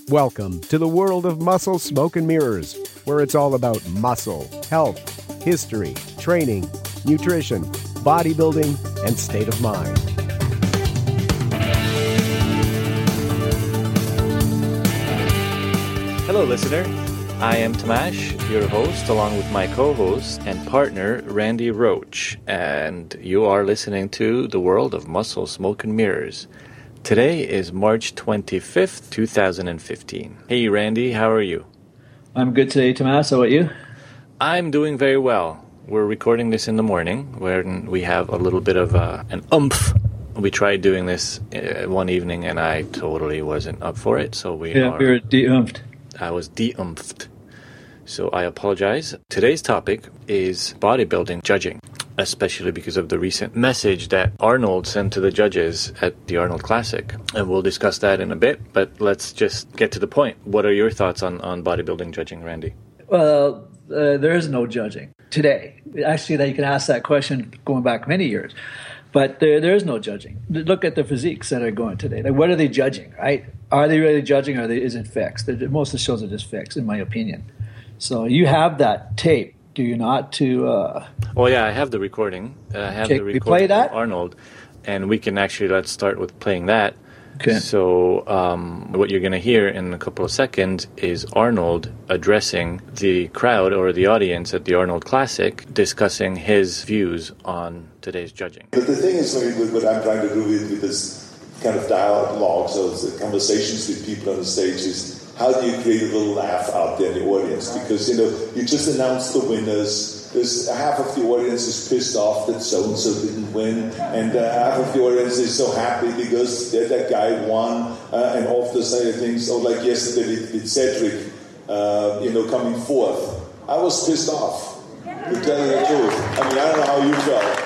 Welcome to the world of Muscle, Smoke, and Mirrors, where it's all about muscle, health, history, training, nutrition, bodybuilding, and state of mind. Hello, listener. I am Tamash, your host, along with my co-host and partner, Randy Roach, and you are listening to the world of Muscle, Smoke, and Mirrors. Today is March 25th, 2015. Hey, Randy, how are you? I'm good today, Tomas. How about you? I'm doing very well. We're recording this in the morning, where we have a little bit of an oomph. We tried doing this one evening, and I totally wasn't up for it, so we were de-oomphed. I was de-oomphed. So I apologize. Today's topic is bodybuilding judging, especially because of the recent message that Arnold sent to the judges at the Arnold Classic. And we'll discuss that in a bit, but let's just get to the point. What are your thoughts on bodybuilding judging, Randy? Well, there is no judging today. Actually, that you can ask that question going back many years. But there is no judging. Look at the physiques that are going today. Like, what are they judging, right? Are they really judging, or is it fixed? Most of the shows are just fixed, in my opinion. So you have that tape, do you not? Well, yeah, I have the recording. I have the recording play that? of Arnold, and we can actually, let's start with playing that. Okay. So what you're going to hear in a couple of seconds is Arnold addressing the crowd or the audience at the Arnold Classic, discussing his views on today's judging. But the thing is, what I'm trying to do with this kind of dialogue, so the conversations with people on the stage, is how do you create a little laugh out there in the audience? Because, you just announced the winners. There's half of the audience is pissed off that so-and-so didn't win, and half of the audience is so happy because that guy won, and all of those other things. Or like yesterday with Cedric, coming fourth. I was pissed off, to tell you the truth. I mean, I don't know how you felt.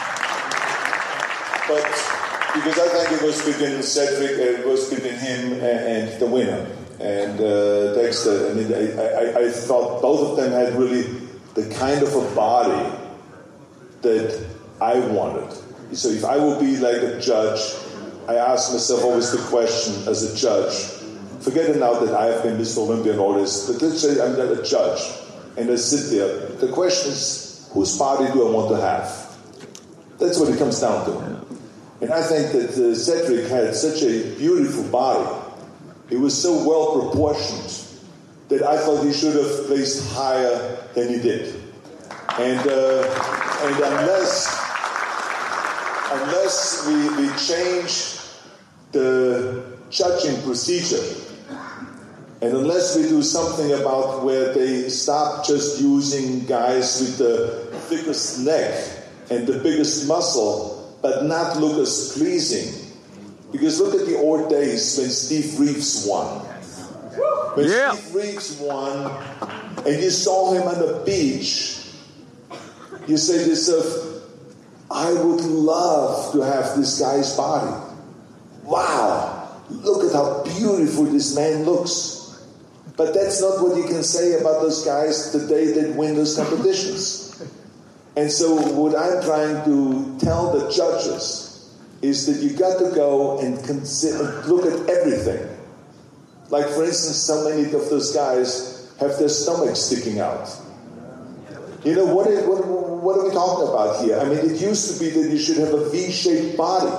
But because I think it was between Cedric, it was between him and the winner. And Dexter, I mean, I thought both of them had really the kind of a body that I wanted. So if I would be like a judge, I ask myself always the question as a judge, forget it now that I have been Mr. Olympia and all this, but let's say I'm a judge, and I sit there. The question is, whose body do I want to have? That's what it comes down to. And I think that Cedric had such a beautiful body. It was so well proportioned that I thought he should have placed higher than he did. And unless we change the judging procedure, and unless we do something about where they stop just using guys with the thickest neck and the biggest muscle, but not look as pleasing. Because look at the old days when Steve Reeves won. When Steve Reeves won, and you saw him on the beach, you say to yourself, I would love to have this guy's body. Wow, look at how beautiful this man looks. But that's not what you can say about those guys the day they win those competitions. And so what I'm trying to tell the judges is that you got to go and consider, look at everything. Like, for instance, so many of those guys have their stomachs sticking out. What are we talking about here? I mean, it used to be that you should have a V-shaped body.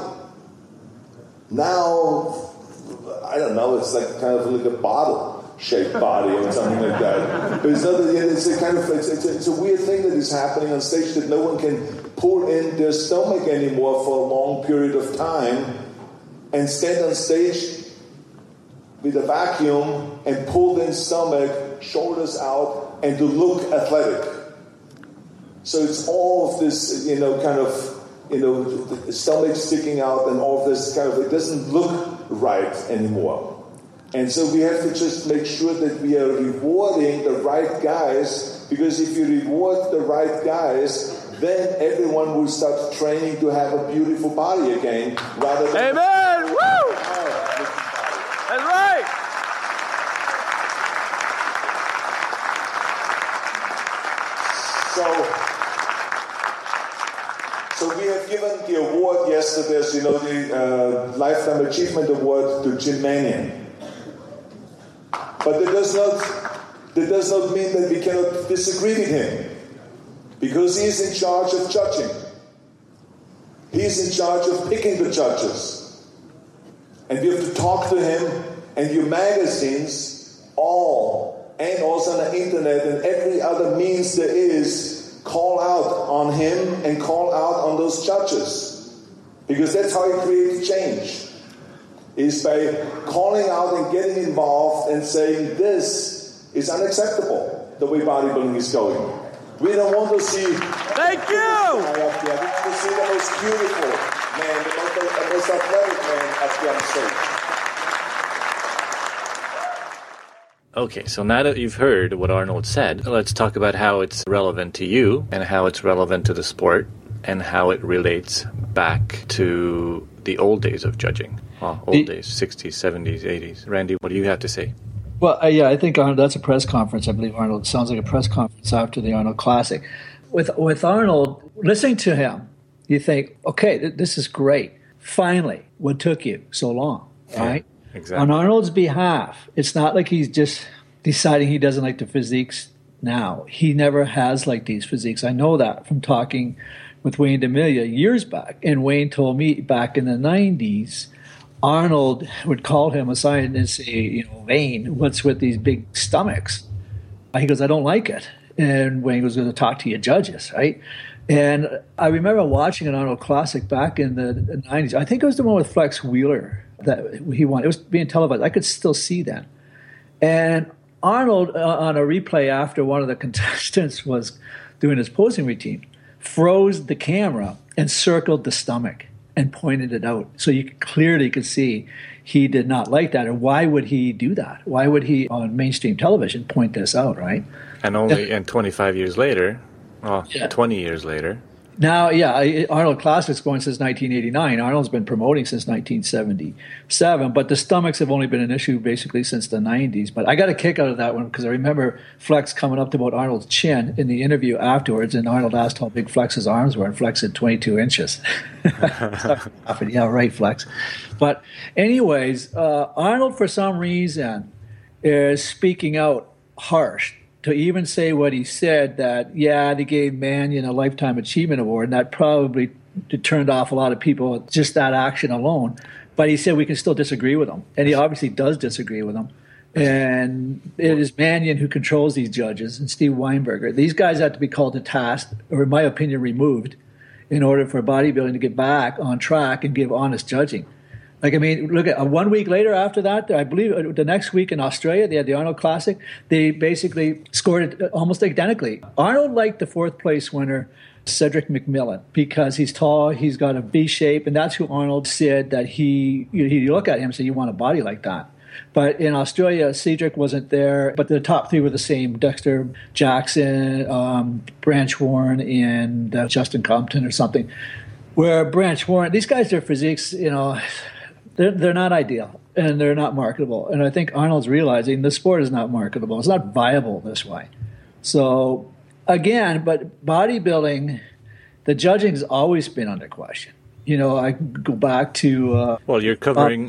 Now, I don't know, it's like kind of like a bottle-shaped body or something like that. But it's a weird thing that is happening on stage, that no one can pull in their stomach anymore for a long period of time and stand on stage with a vacuum and pull in stomach, shoulders out, and to look athletic. So it's all of this, the stomach sticking out and all of this it doesn't look right anymore. And so we have to just make sure that we are rewarding the right guys, because if you reward the right guys, then everyone will start training to have a beautiful body again, rather than... Amen! Woo! That's right! So we have given the award yesterday, as you know, the Lifetime Achievement Award to Jim Manion. But that does not mean that we cannot disagree with him, because he is in charge of judging. He is in charge of picking the judges. And we have to talk to him, and your magazines, and also on the internet and every other means there is, call out on him and call out on those judges. Because that's how he creates change, is by calling out and getting involved and saying, this is unacceptable, the way bodybuilding is going. We don't want to see... Thank you! We want to see the most beautiful man, the most athletic man up there on stage. Okay, so now that you've heard what Arnold said, let's talk about how it's relevant to you and how it's relevant to the sport and how it relates back to the old days of judging. Well, old days, 60s, 70s, 80s. Randy, what do you have to say? Well, I think Arnold, that's a press conference. I believe Arnold sounds like a press conference after the Arnold Classic. With Arnold, listening to him, you think, okay, this is great. Finally, what took you so long, right? Exactly. On Arnold's behalf, it's not like he's just deciding he doesn't like the physiques now. He never has liked these physiques. I know that from talking with Wayne D'Amelia years back. And Wayne told me back in the 90s, Arnold would call him aside and say, Wayne, what's with these big stomachs? He goes, I don't like it. And Wayne was going to talk to your judges, right? And I remember watching an Arnold Classic back in the 90s. I think it was the one with Flex Wheeler that he won. It was being televised. I could still see that. And Arnold, on a replay after one of the contestants was doing his posing routine, froze the camera and circled the stomach and pointed it out. So you clearly could see he did not like that. And why would he do that? Why would he, on mainstream television, point this out, right? And 25 years later, 20 years later. Now, Arnold Classic's going since 1989. Arnold's been promoting since 1977, but the stomachs have only been an issue basically since the 90s. But I got a kick out of that one because I remember Flex coming up to about Arnold's chin in the interview afterwards, and Arnold asked how big Flex's arms were, and Flex said 22 inches. Yeah, right, Flex. But anyways, Arnold, for some reason, is speaking out harsh to even say what he said, that, they gave Mannion a Lifetime Achievement Award, and that probably turned off a lot of people, just that action alone. But he said we can still disagree with him, and he obviously does disagree with him. And it is Mannion who controls these judges, and Steve Weinberger. These guys have to be called to task, or in my opinion, removed, in order for bodybuilding to get back on track and give honest judging. Look at 1 week later after that, I believe the next week in Australia, they had the Arnold Classic. They basically scored it almost identically. Arnold liked the fourth place winner, Cedric McMillan, because he's tall, he's got a V shape, and that's who Arnold said that you look at him and say, you want a body like that. But in Australia, Cedric wasn't there, but the top three were the same: Dexter Jackson, Branch Warren, and Justin Compton or something. Where Branch Warren, these guys, their physiques, they're not ideal, and they're not marketable. And I think Arnold's realizing the sport is not marketable. It's not viable this way. So, again, but bodybuilding, the judging's always been under question. I go back to... you're covering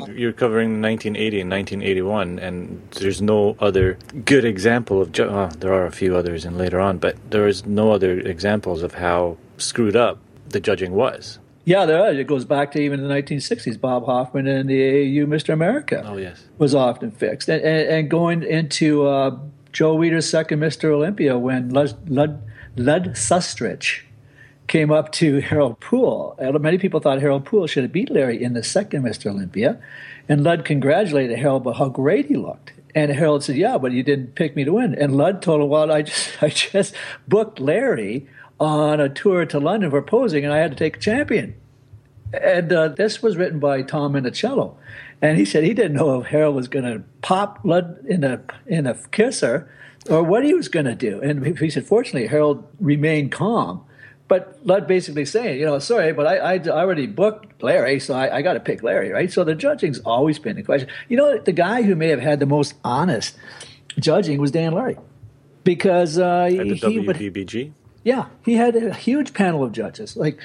1980 and 1981, and there's no other good example of... there are a few others and later on, but there is no other examples of how screwed up the judging was. Yeah, there are. It goes back to even the 1960s. Bob Hoffman and the AAU Mr. America was often fixed. And going into Joe Weider's second Mr. Olympia, when Lud Sustrich came up to Harold Poole. Many people thought Harold Poole should have beat Larry in the second Mr. Olympia. And Lud congratulated Harold about how great he looked. And Harold said, but you didn't pick me to win. And Lud told him, I just booked Larry on a tour to London for posing, and I had to take a champion. And this was written by Tom Minicello. And he said he didn't know if Harold was going to pop Lud in a kisser or what he was going to do. And he said, fortunately, Harold remained calm. But Lud basically saying, sorry, but I already booked Larry, so I got to pick Larry, right? So the judging's always been a question. The guy who may have had the most honest judging was Dan Larry. Because at the WBBG? Yeah, he had a huge panel of judges.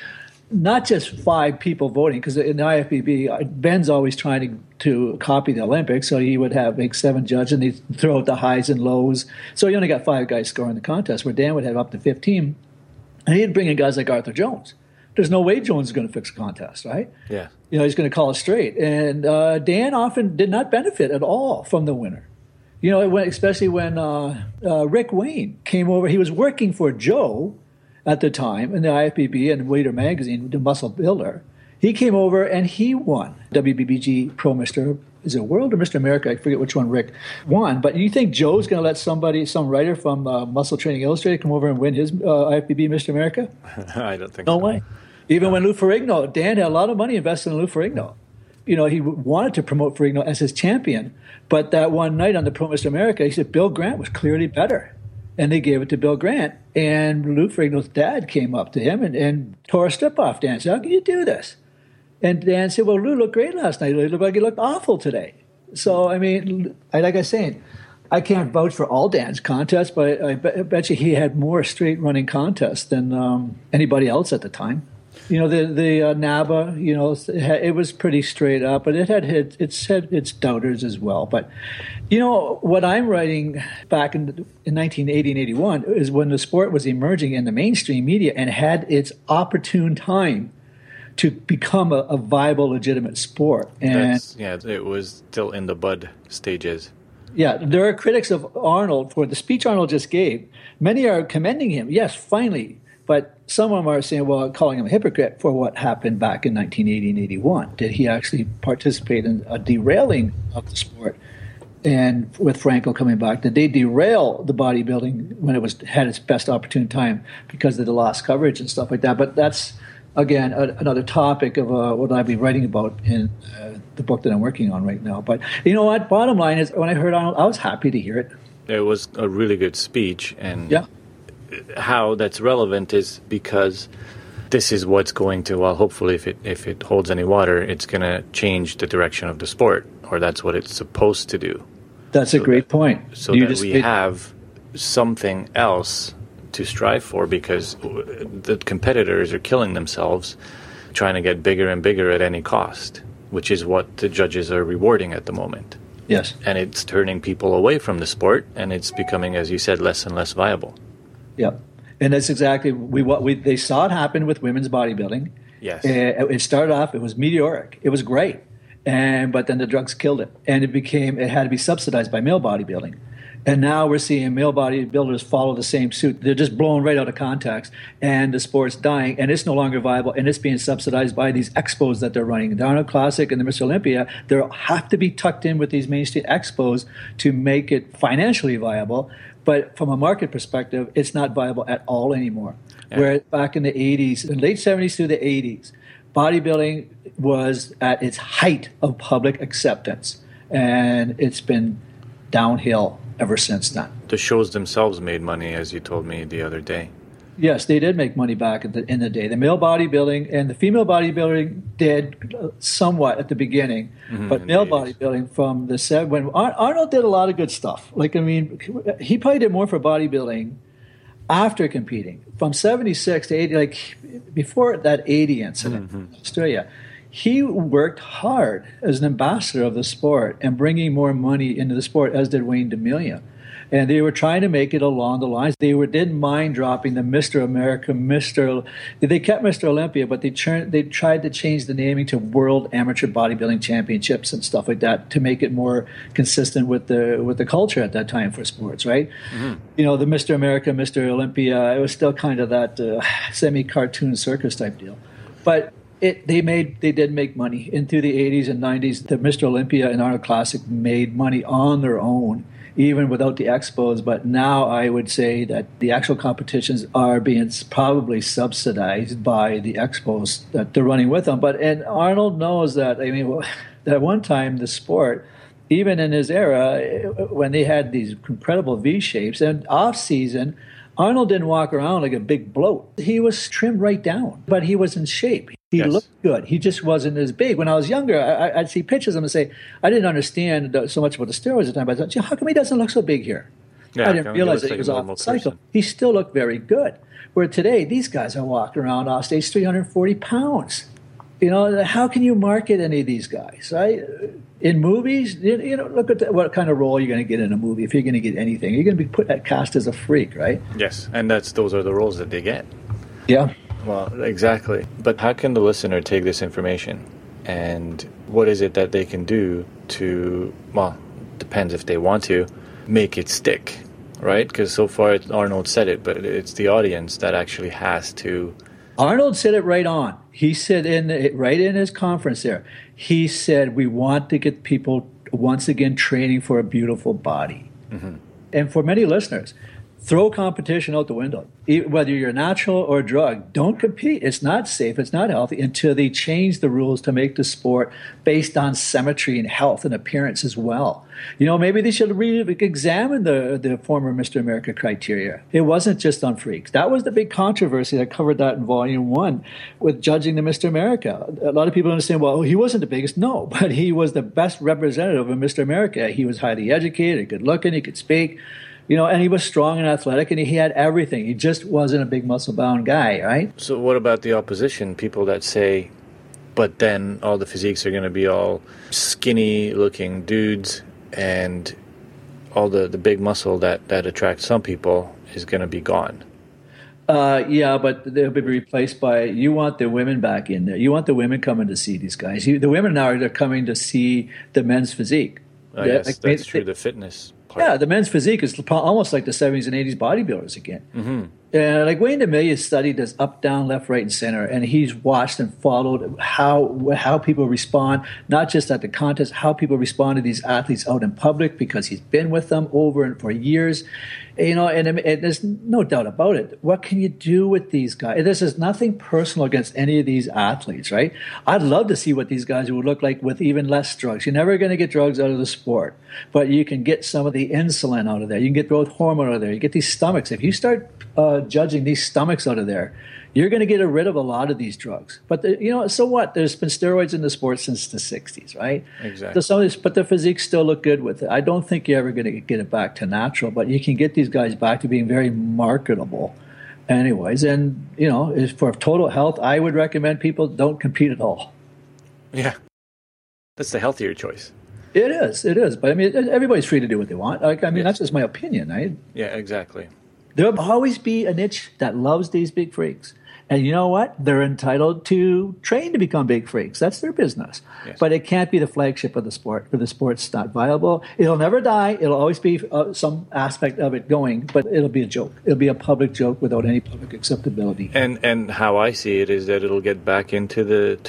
not just 5 people voting, because in the IFBB, Ben's always trying to copy the Olympics, so he would make 7 judges, and he'd throw out the highs and lows. So he only got 5 guys scoring the contest, where Dan would have up to 15, and he'd bring in guys like Arthur Jones. There's no way Jones is going to fix a contest, right? Yeah. He's going to call it straight. And Dan often did not benefit at all from the winner. Especially when Rick Wayne came over. He was working for Joe at the time in the IFBB and Wader magazine, the Muscle Builder. He came over and he won WBBG Pro Mr. Is it World or Mr. America? I forget which one Rick won. But you think Joe's going to let some writer from Muscle Training Illustrated come over and win his IFBB Mr. America? I don't think so. No way. Even when Lou Ferrigno, Dan had a lot of money invested in Lou Ferrigno. He wanted to promote Ferrigno as his champion. But that one night on the Pro Mr. America, he said Bill Grant was clearly better. And they gave it to Bill Grant. And Lou Ferrigno's dad came up to him and tore a strip off Dan. Said, how can you do this? And Dan said, well, Lou looked great last night. It looked like he looked awful today. So, like I was saying, I can't vouch for all Dan's contests, but I bet you he had more straight running contests than anybody else at the time. The NABA, it was pretty straight up, but it had its doubters as well. But, what I'm writing back in 1980 and 81 is when the sport was emerging in the mainstream media and had its opportune time to become a viable, legitimate sport. And it was still in the bud stages. Yeah, there are critics of Arnold for the speech Arnold just gave. Many are commending him. Yes, finally. But some of them are saying, calling him a hypocrite for what happened back in 1980 and 81. Did he actually participate in a derailing of the sport? And with Franco coming back, did they derail the bodybuilding when it had its best opportune time because of the lost coverage and stuff like that? But that's, again, another topic of what I'll be writing about in the book that I'm working on right now. But you know what? Bottom line is, when I heard Arnold, I was happy to hear it. It was a really good speech. And yeah. How that's relevant is because this is what's going to, hopefully if it holds any water, it's going to change the direction of the sport, or that's what it's supposed to do. That's a great point. So that we have something else to strive for, because the competitors are killing themselves trying to get bigger and bigger at any cost, which is what the judges are rewarding at the moment. Yes. And it's turning people away from the sport, and it's becoming, as you said, less and less viable. Yeah, and that's exactly what they saw it happen with women's bodybuilding. Yes, it started off. It was meteoric. It was great, but then the drugs killed it, and it had to be subsidized by male bodybuilding. And now we're seeing male bodybuilders follow the same suit. They're just blown right out of context, and the sport's dying, and it's no longer viable, and it's being subsidized by these expos that they're running. The Arnold Classic and the Mr. Olympia, they have to be tucked in with these mainstream expos to make it financially viable. But from a market perspective, it's not viable at all anymore. Yeah. Where back in the 80s, the late 70s through the 80s, bodybuilding was at its height of public acceptance, and it's been downhill ever since then. The shows themselves made money, as you told me the other day. Yes, they did make money back in the day. The male bodybuilding and the female bodybuilding did somewhat at the beginning, but male bodybuilding from when Arnold did a lot of good stuff. He probably did more for bodybuilding after competing from 76 to 80, before that 80 incident in Australia. He worked hard as an ambassador of the sport and bringing more money into the sport, as did Wayne DeMillion. And they were trying to make it along the lines. They didn't mind dropping the Mr. America, They kept Mr. Olympia, but they tried to change the naming to World Amateur Bodybuilding Championships and stuff like that to make it more consistent with the culture at that time for sports, right? Mm-hmm. The Mr. America, Mr. Olympia, it was still kind of that semi-cartoon circus type deal. But they did make money. Into the 80s and 90s, the Mr. Olympia and Arnold Classic made money on their own, even without the expos. But now I would say that the actual competitions are being probably subsidized by the expos that they're running with them. And Arnold knows that. At one time, the sport, even in his era, when they had these incredible V shapes and off season, Arnold didn't walk around like a big bloat. He was trimmed right down, but he was in shape. He looked good. He just wasn't as big. When I was younger, I'd see pictures of him and say, I didn't understand so much about the steroids at the time, but I thought, how come he doesn't look so big here? Yeah, I didn't realize that he was off the cycle. He still looked very good. Where today, these guys are walking around off stage 340 pounds. You know, how can you market any of these guys, right? In movies, you know, look at what kind of role you're going to get in a movie. If you're going to get anything, you're going to be cast as a freak, right? Yes, and those are the roles that they get. Yeah. Well, exactly. But how can the listener take this information? And what is it that they can do to, well, depends if they want to, make it stick, right? Because so far Arnold said it, but it's the audience that actually has to. Arnold said it right on. He said right in his conference there, he said, we want to get people once again training for a beautiful body. Mm-hmm. And for many listeners, throw competition out the window. Whether you're natural or drug, don't compete. It's not safe. It's not healthy until they change the rules to make the sport based on symmetry and health and appearance as well. You know, maybe they should re-examine the former Mr. America criteria. It wasn't just on freaks. That was the big controversy. I covered that in Volume 1 with judging the Mr. America. A lot of people understand, well, he wasn't the biggest. No, but he was the best representative of Mr. America. He was highly educated, good looking, he could speak. You know, and he was strong and athletic, and he had everything. He just wasn't a big muscle-bound guy, right? So what about the opposition? People that say, but then all the physiques are going to be all skinny-looking dudes, and all the big muscle that attracts some people is going to be gone. Yeah, but they'll be replaced by, you want the women back in there. You want the women coming to see these guys. The women now are coming to see the men's physique. Yes, that's true, the fitness part. Yeah, the men's physique is almost like the 70s and 80s bodybuilders again. Mm-hmm. Like Wayne DeMilia studied this up, down, left, right, and center, and he's watched and followed how people respond, not just at the contest, how people respond to these athletes out in public, because he's been with them over and for years. You know, and there's no doubt about it. What can you do with these guys? This is nothing personal against any of these athletes, right? I'd love to see what these guys would look like with even less drugs. You're never going to get drugs out of the sport, but you can get some of the insulin out of there. You can get growth hormone out of there. You get these stomachs. If you start judging these stomachs out of there, you're going to get rid of a lot of these drugs. But, you know, so what? There's been steroids in the sport since the 60s, right? Exactly. So but the physiques still look good with it. I don't think you're ever going to get it back to natural, but you can get these guys back to being very marketable anyways. And, you know, for total health, I would recommend people don't compete at all. Yeah. That's the healthier choice. It is. But, I mean, everybody's free to do what they want. That's just my opinion, right? Yeah, exactly. There'll always be a niche that loves these big freaks. And you know what? They're entitled to train to become big freaks. That's their business. Yes. But it can't be the flagship of the sport, or the sport's not viable. It'll never die. It'll always be some aspect of it going, but it'll be a joke. It'll be a public joke without any public acceptability. And how I see it is that it'll get back into the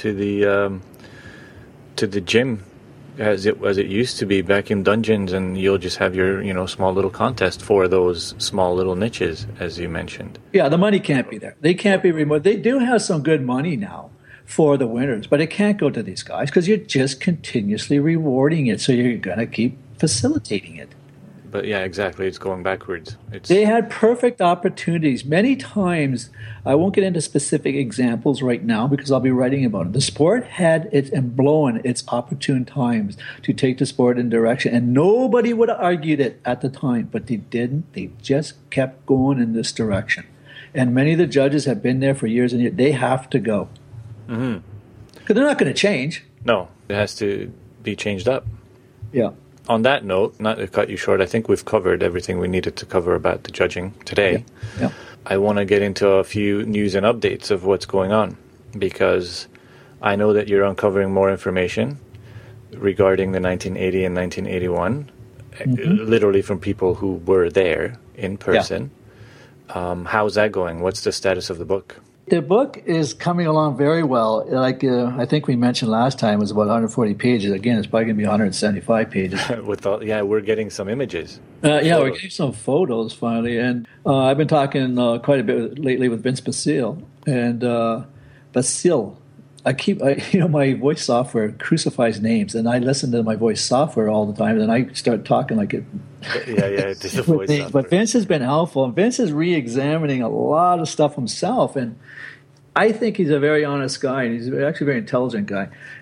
gym as it used to be back in dungeons, and you'll just have your, you know, small little contest for those small little niches, as you mentioned. Yeah, the money can't be there. They can't be removed. They do have some good money now for the winners, but it can't go to these guys because you're just continuously rewarding it, so you're going to keep facilitating it. But yeah, exactly. It's going backwards. They had perfect opportunities. Many times, I won't get into specific examples right now because I'll be writing about it. The sport had blown its opportune times to take the sport in direction, and nobody would have argued it at the time, but they didn't. They just kept going in this direction. And many of the judges have been there for years and years. They have to go. Mm-hmm. Because they're not going to change. No, it has to be changed up. Yeah. On that note, not to cut you short, I think we've covered everything we needed to cover about the judging today. Yeah. I want to get into a few news and updates of what's going on, because I know that you're uncovering more information regarding the 1980 and 1981, literally from people who were there in person. Yeah. How's that going? What's the status of the book? The book is coming along very well. Like I think we mentioned last time, it was about 140 pages. Again, it's probably going to be 175 pages. We're getting some images. We're getting some photos finally. And I've been talking quite a bit lately with Vince Basile. And Basile, my voice software crucifies names, and I listen to my voice software all the time, and then I start talking like it. It's a voice software. But Vince has been helpful, and Vince is re-examining a lot of stuff himself, and I think he's a very honest guy, and he's actually a very intelligent guy.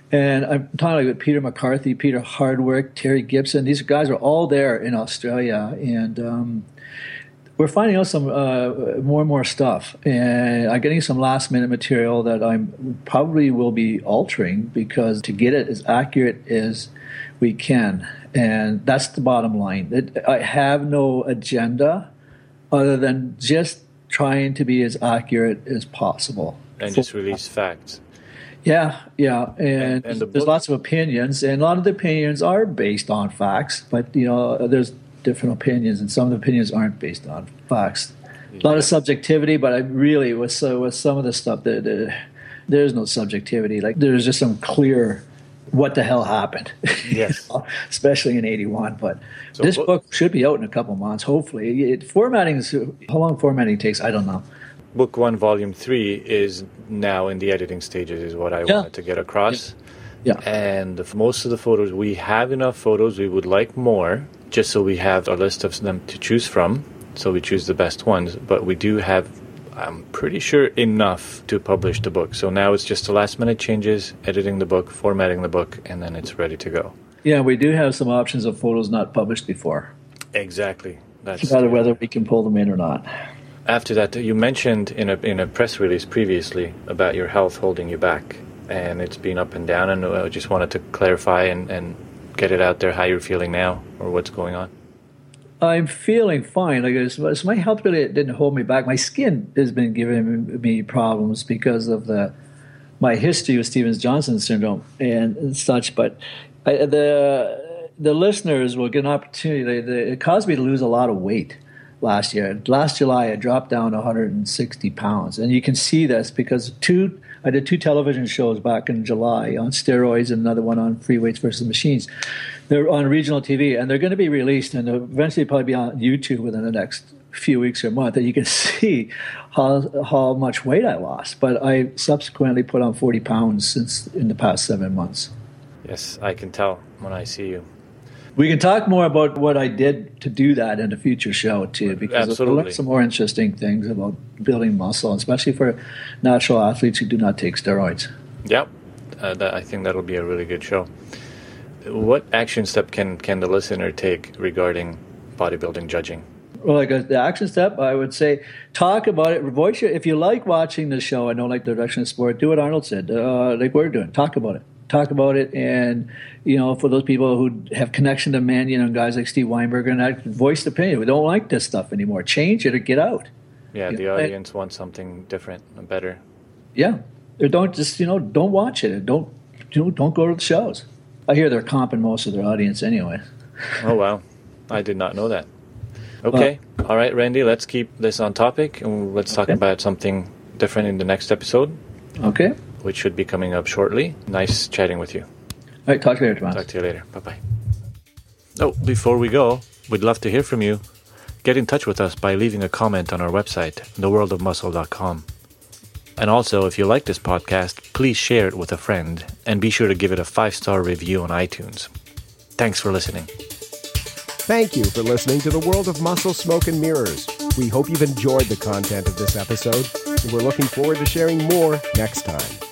And I'm talking like Peter McCarthy, Peter Hardwick, Terry Gibson. These guys are all there in Australia, and we're finding out some more and more stuff. And I'm getting some last minute material that I probably will be altering because to get it as accurate as we can. And that's the bottom line. I have no agenda other than just trying to be as accurate as possible. And just release facts. Yeah. And there's lots of opinions, and a lot of the opinions are based on facts, but, there's different opinions, and some of the opinions aren't based on facts. A lot of subjectivity, but I really, with some of the stuff, there's no subjectivity. Like, there's just some clear what the hell happened. Yes. Especially in 81. But so this book should be out in a couple months, hopefully. How long formatting takes, I don't know. Book 1, Volume 3 is now in the editing stages, is what I wanted to get across. Yeah. And most of the photos, we have enough photos. We would like more, just so we have a list of them to choose from. So we choose the best ones. But we do have, I'm pretty sure, enough to publish the book. So now it's just the last minute changes, editing the book, formatting the book, and then it's ready to go. Yeah, we do have some options of photos not published before. Exactly. That's it's a matter of whether we can pull them in or not. After that, you mentioned in a press release previously about your health holding you back, and it's been up and down, and I just wanted to clarify and get it out there how you're feeling now or what's going on. I'm feeling fine. So my health really didn't hold me back. My skin has been giving me problems because of my history with Stevens-Johnson syndrome and such, but the listeners will get an opportunity. It caused me to lose a lot of weight. Last year. Last July, I dropped down 160 pounds. And you can see this because I did 2 television shows back in July on steroids and another one on free weights versus machines. They're on regional TV, and they're going to be released and eventually probably be on YouTube within the next few weeks or month. And you can see how much weight I lost. But I subsequently put on 40 pounds in the past 7 months. Yes, I can tell when I see you. We can talk more about what I did to do that in a future show, too, because we'll learn some more interesting things about building muscle, especially for natural athletes who do not take steroids. Yep. I think that'll be a really good show. What action step can the listener take regarding bodybuilding judging? Well, the action step, I would say, talk about it. Voice if you like watching the show and don't like the direction of sport, do what Arnold said, like we're doing. Talk about it. Talk about it, and for those people who have connection to Mannion and guys like Steve Weinberger, and that voice opinion, we don't like this stuff anymore. Change it or get out. Yeah, the audience wants something different and better. Yeah, or don't just don't watch it. Don't go to the shows. I hear they're comping most of their audience anyway. Oh wow, I did not know that. Okay, all right, Randy, let's keep this on topic, and let's talk about something different in the next episode. Okay. Which should be coming up shortly. Nice chatting with you. All right, talk to you later, Tomas. Talk to you later. Bye-bye. Oh, before we go, we'd love to hear from you. Get in touch with us by leaving a comment on our website, theworldofmuscle.com. And also, if you like this podcast, please share it with a friend, and be sure to give it a 5-star review on iTunes. Thanks for listening. Thank you for listening to The World of Muscle, Smoke, and Mirrors. We hope you've enjoyed the content of this episode, and we're looking forward to sharing more next time.